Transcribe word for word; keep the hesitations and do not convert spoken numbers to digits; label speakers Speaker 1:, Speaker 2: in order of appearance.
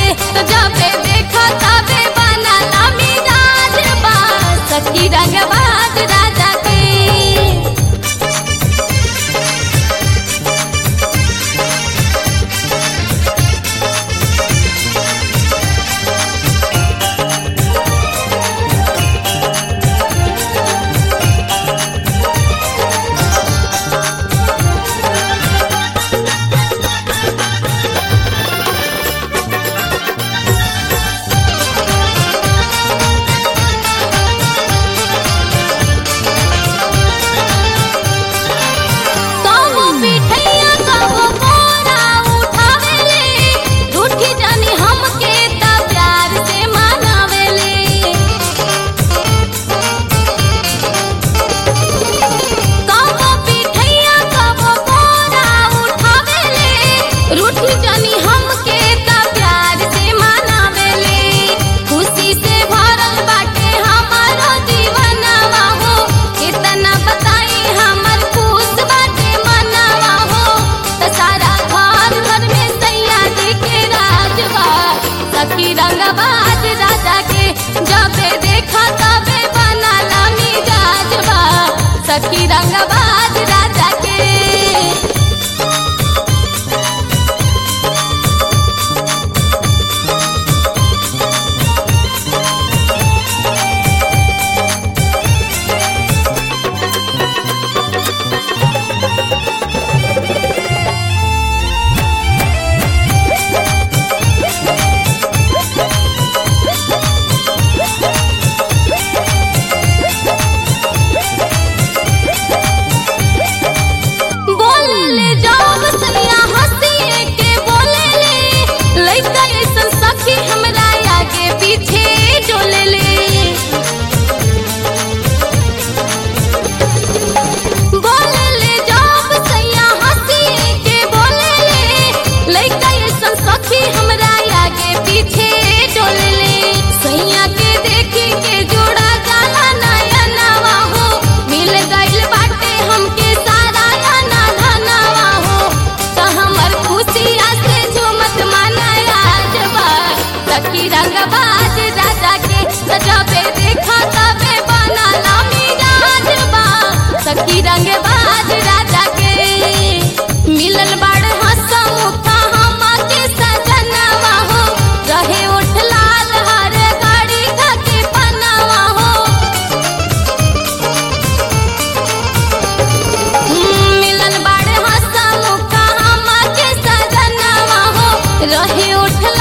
Speaker 1: के तो जबे देखो तबे बनला मिजाज बा सखी रंगबाज राजा के। सखी रंगबाज राजा के जबे देखा तबे बनला मिजाज बा सखी रंगबाज राजा के। पीछे डोले ले बोले ले जब सैया हंसी के बोले ले लइका ऐसन सखी हमरा आगे पीछे डोले ले। सैया के देखी के जोड़ा जाला नया नवा हो मिल गइल बाटे हमके सारा गाना धनवा हो तो हमर खुशिया से झूमत मनाया जबा सखी रंगबाज राजा के जबे देखा तबे बनला मिजाज बा सखी रंगबाज राजा के। मिलल बड़ हंसमुखा हमके सजनवा हो रहे उठ लाल हर गाड़ी के पनवा हो। मिलल बड़ हंसमुखा हमके सजनवा हो रहे उठ